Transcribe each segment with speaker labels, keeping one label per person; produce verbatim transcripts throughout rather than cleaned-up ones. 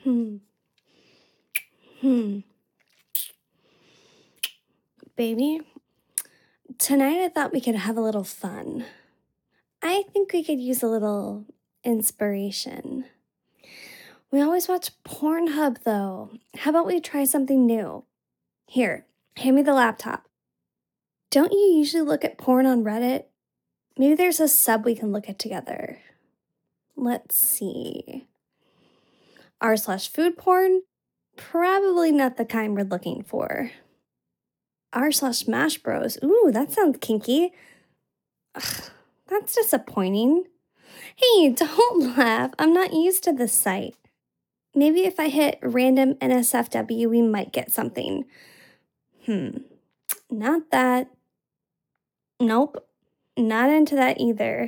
Speaker 1: Hmm. Hmm. Baby, tonight I thought we could have a little fun. I think we could use a little inspiration. We always watch Pornhub though. How about we try something new? Here, hand me the laptop. Don't you usually look at porn on Reddit? Maybe there's a sub we can look at together. Let's see. R slash food porn? Probably not the kind we're looking for. R slash Smash Bros. Ooh, that sounds kinky. Ugh, that's disappointing. Hey, don't laugh. I'm not used to this site. Maybe if I hit random N S F W, we might get something. Hmm, not that. Nope, not into that either.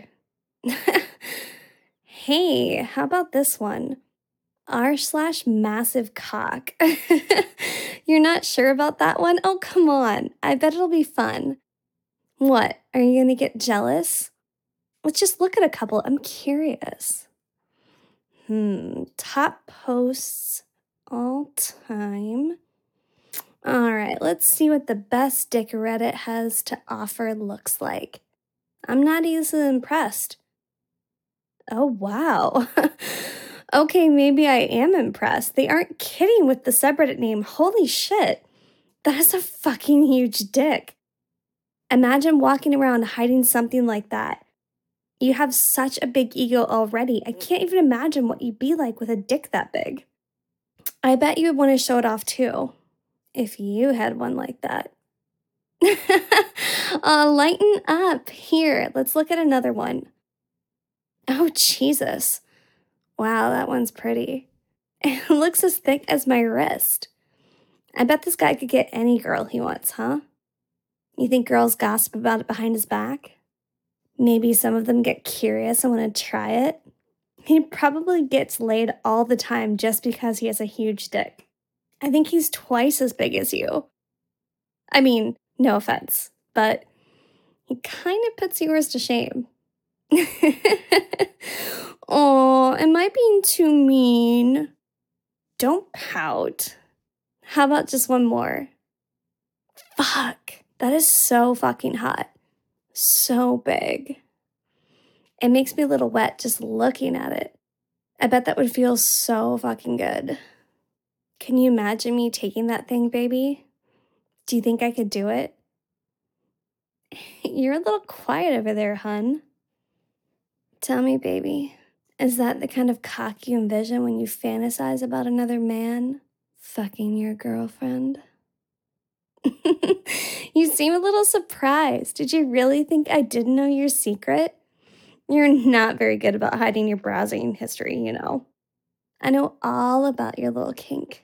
Speaker 1: Hey, how about this one? R slash massive cock. You're not sure about that one? Oh, come on. I bet it'll be fun. What? Are you gonna get jealous? Let's just look at a couple. I'm curious. Hmm, top posts all time. All right, let's see what the best dick Reddit has to offer looks like. I'm not easily impressed. Oh, wow. Okay, maybe I am impressed. They aren't kidding with the subreddit name. Holy shit. That is a fucking huge dick. Imagine walking around hiding something like that. You have such a big ego already. I can't even imagine what you'd be like with a dick that big. I bet you would want to show it off too, if you had one like that. uh, lighten up. Here, let's look at another one. Oh, Jesus. Wow, that one's pretty. It looks as thick as my wrist. I bet this guy could get any girl he wants, huh? You think girls gossip about it behind his back? Maybe some of them get curious and want to try it? He probably gets laid all the time just because he has a huge dick. I think he's twice as big as you. I mean, no offense, but he kind of puts yours to shame. Oh, am I being too mean? Don't pout. How about just one more? Fuck, that is so fucking hot. So big. It makes me a little wet just looking at it. I bet that would feel so fucking good. Can you imagine me taking that thing, baby? Do you think I could do it? You're a little quiet over there, hun. Tell me, baby, is that the kind of cock you envision when you fantasize about another man fucking your girlfriend? You seem a little surprised. Did you really think I didn't know your secret? You're not very good about hiding your browsing history, you know. I know all about your little kink.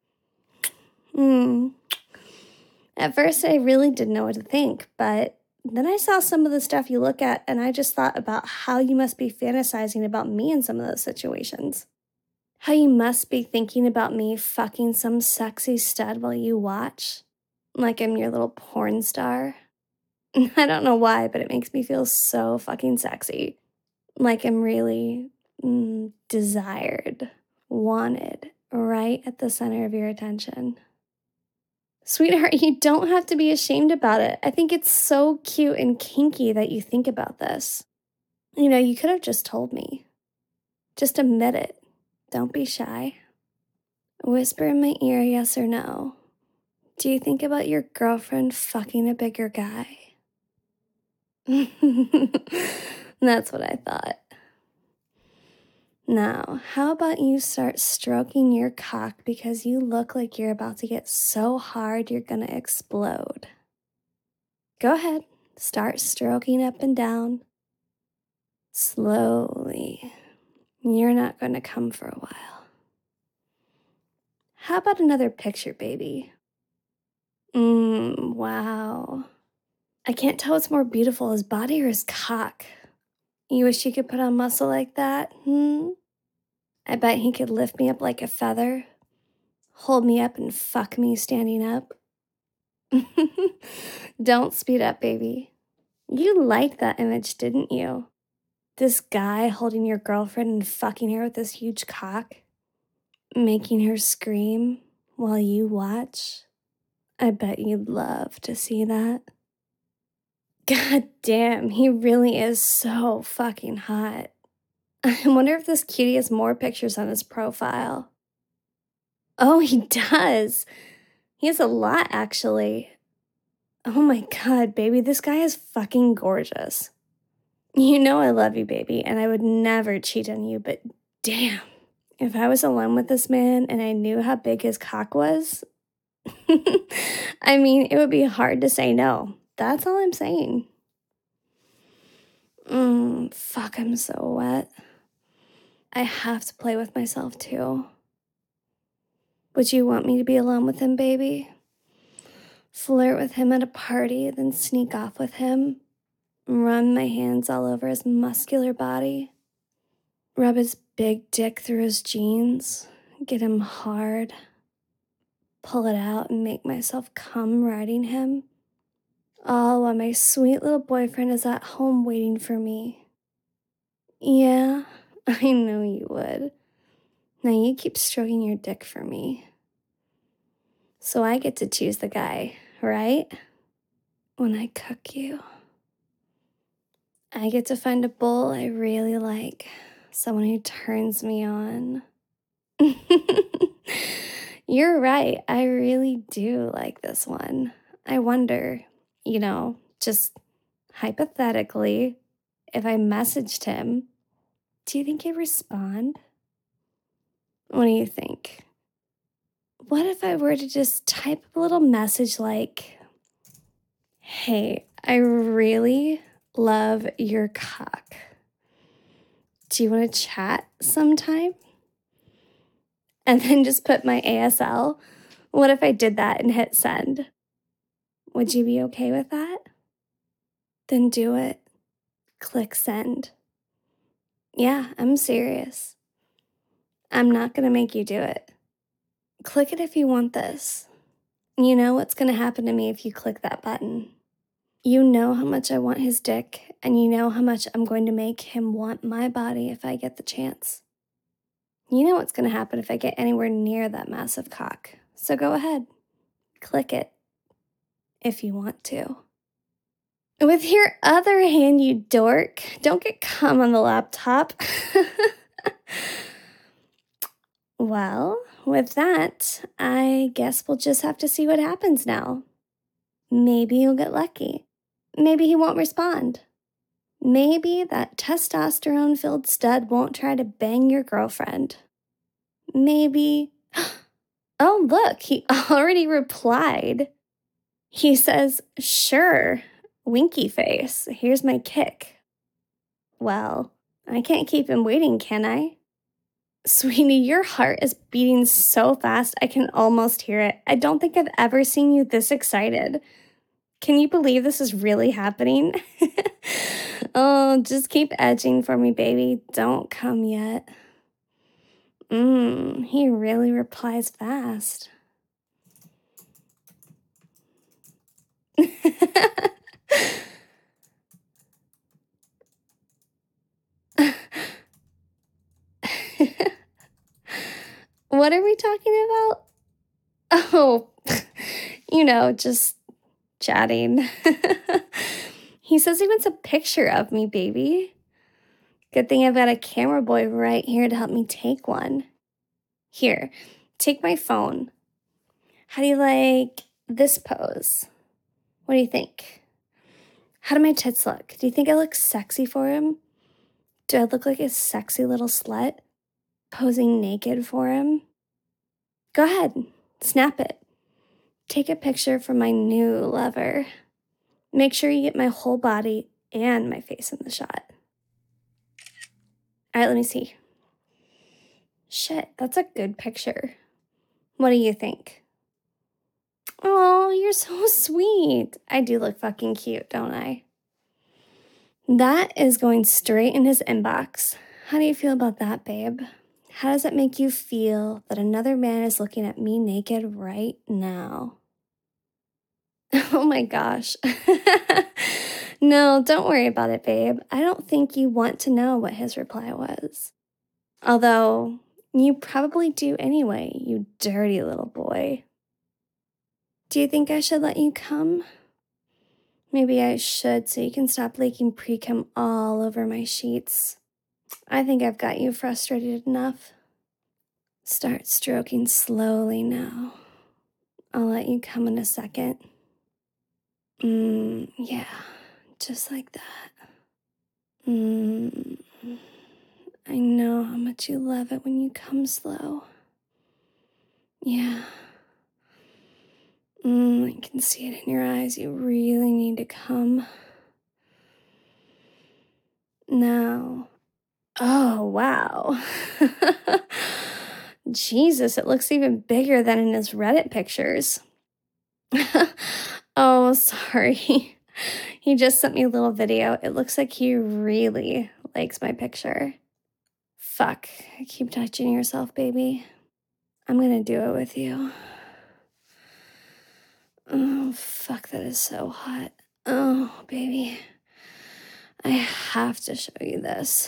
Speaker 1: Hmm. At first, I really didn't know what to think, but then I saw some of the stuff you look at, and I just thought about how you must be fantasizing about me in some of those situations. How you must be thinking about me fucking some sexy stud while you watch. Like I'm your little porn star. I don't know why, but it makes me feel so fucking sexy. Like I'm really mm, desired, wanted, right at the center of your attention. Sweetheart, you don't have to be ashamed about it. I think it's so cute and kinky that you think about this. You know, you could have just told me. Just admit it. Don't be shy. Whisper in my ear, yes or no. Do you think about your girlfriend fucking a bigger guy? That's what I thought. Now, how about you start stroking your cock because you look like you're about to get so hard you're gonna explode. Go ahead, start stroking up and down. Slowly. You're not gonna come for a while. How about another picture, baby? Mmm, wow. I can't tell what's more beautiful, his body or his cock. You wish you could put on muscle like that, hmm? I bet he could lift me up like a feather, hold me up and fuck me standing up. Don't speed up, baby. You liked that image, didn't you? This guy holding your girlfriend and fucking her with this huge cock? making her scream while you watch. I bet you'd love to see that. God damn, he really is so fucking hot. I wonder if this cutie has more pictures on his profile. Oh, he does. He has a lot, actually. Oh my god, baby, this guy is fucking gorgeous. You know I love you, baby, and I would never cheat on you, but damn, if I was alone with this man and I knew how big his cock was, I mean, it would be hard to say no. That's all I'm saying. Mmm, fuck, I'm so wet. I have to play with myself, too. Would you want me to be alone with him, baby? Flirt with him at a party, then sneak off with him? Run my hands all over his muscular body? Rub his big dick through his jeans? Get him hard? Pull it out and make myself come riding him? All while my sweet little boyfriend is at home waiting for me. Yeah, I know you would. Now you keep stroking your dick for me. So I get to choose the guy, right? When I cook you. I get to find a bull I really like. Someone who turns me on. You're right. I really do like this one. I wonder, you know, just hypothetically, if I messaged him, do you think he'd respond? What do you think? What if I were to just type a little message like, hey, I really love your cock. Do you want to chat sometime? And then just put my A S L. What if I did that and hit send? Would you be okay with that? Then do it. Click send. Yeah, I'm serious. I'm not going to make you do it. Click it if you want this. You know what's going to happen to me if you click that button. You know how much I want his dick, and you know how much I'm going to make him want my body if I get the chance. You know what's going to happen if I get anywhere near that massive cock. So go ahead. Click it. If you want to. With your other hand, you dork. Don't get cum on the laptop. Well, with that, I guess we'll just have to see what happens now. Maybe you'll get lucky. Maybe he won't respond. Maybe that testosterone-filled stud won't try to bang your girlfriend. Maybe... Oh, look, he already replied. He says, sure, winky face, here's my kick. Well, I can't keep him waiting, can I? Sweetie, your heart is beating so fast I can almost hear it. I don't think I've ever seen you this excited. Can you believe this is really happening? Oh, just keep edging for me, baby. Don't come yet. Mmm, he really replies fast. What are we talking about? Oh, you know, just chatting. He says he wants a picture of me, baby. Good thing I've got a camera boy right here to help me take one. Here, take my phone. How do you like this pose? What do you think? How do my tits look? Do you think I look sexy for him? Do I look like a sexy little slut? Posing naked for him? Go ahead, snap it. Take a picture for my new lover. Make sure you get my whole body and my face in the shot. All right, let me see. Shit, that's a good picture. What do you think? Oh, you're so sweet. I do look fucking cute, don't I? That is going straight in his inbox. How do you feel about that, babe? How does it make you feel that another man is looking at me naked right now? Oh my gosh. No, don't worry about it, babe. I don't think you want to know what his reply was. Although, You probably do anyway, you dirty little boy. Do you think I should let you come? Maybe I should so you can stop leaking pre-cum all over my sheets. I think I've got you frustrated enough. Start stroking slowly now. I'll let you come in a second. Mmm, yeah, just like that. Mmm, I know how much you love it when you come slow. Yeah. Mmm, I can see it in your eyes. You really need to come. Now. Oh, wow. Jesus, it looks even bigger than in his Reddit pictures. Oh, sorry. He just sent me a little video. It looks like he really likes my picture. Fuck. Keep touching yourself, baby. I'm gonna do it with you. Oh, fuck, that is so hot. Oh, baby. I have to show you this.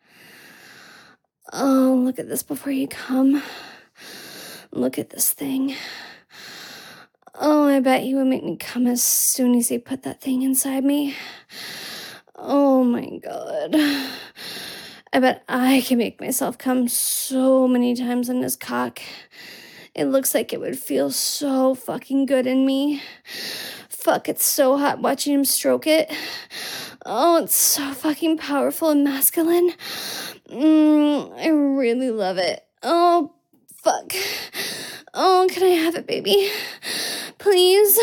Speaker 1: Oh, look at this before you come. Look at this thing. Oh, I bet he would make me come as soon as he put that thing inside me. Oh my god. I bet I can make myself come so many times in his cock. It looks like it would feel so fucking good in me. Fuck, it's so hot watching him stroke it. Oh, it's so fucking powerful and masculine. Mm, I really love it. Oh, fuck. Oh, can I have it, baby? Please?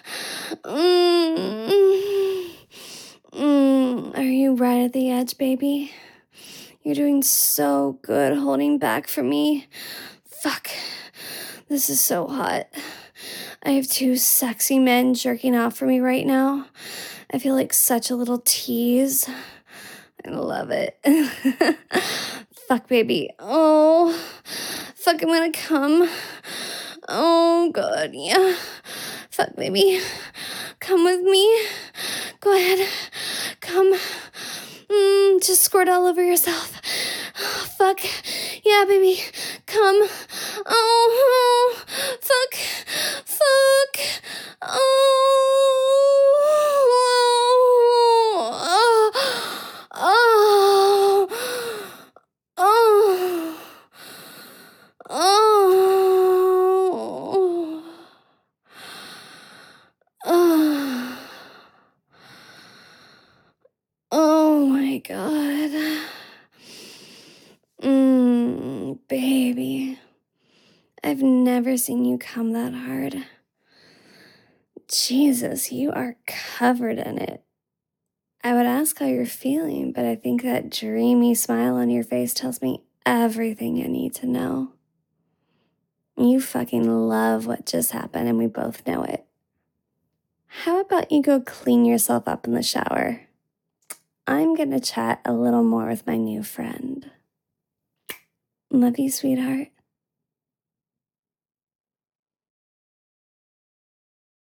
Speaker 1: Mm, mm, are you right at the edge, baby? You're doing so good holding back for me. Fuck. This is so hot. I have two sexy men jerking off for me right now. I feel like such a little tease. I love it. Fuck, baby. Oh, fuck, I'm gonna come. Oh, God, yeah. Fuck, baby. Come with me. Go ahead. Come. Mm, just squirt all over yourself. Oh, fuck. Yeah, baby. Come. Oh, fuck. Fuck. Oh. Oh. Oh. Oh. Oh. Oh. Oh my god. Mmm, baby. I've never seen you come that hard. Jesus, you are covered in it. I would ask how you're feeling, but I think that dreamy smile on your face tells me everything I need to know. You fucking love what just happened, and we both know it. How about you go clean yourself up in the shower? I'm gonna chat a little more with my new friend. Love you, sweetheart.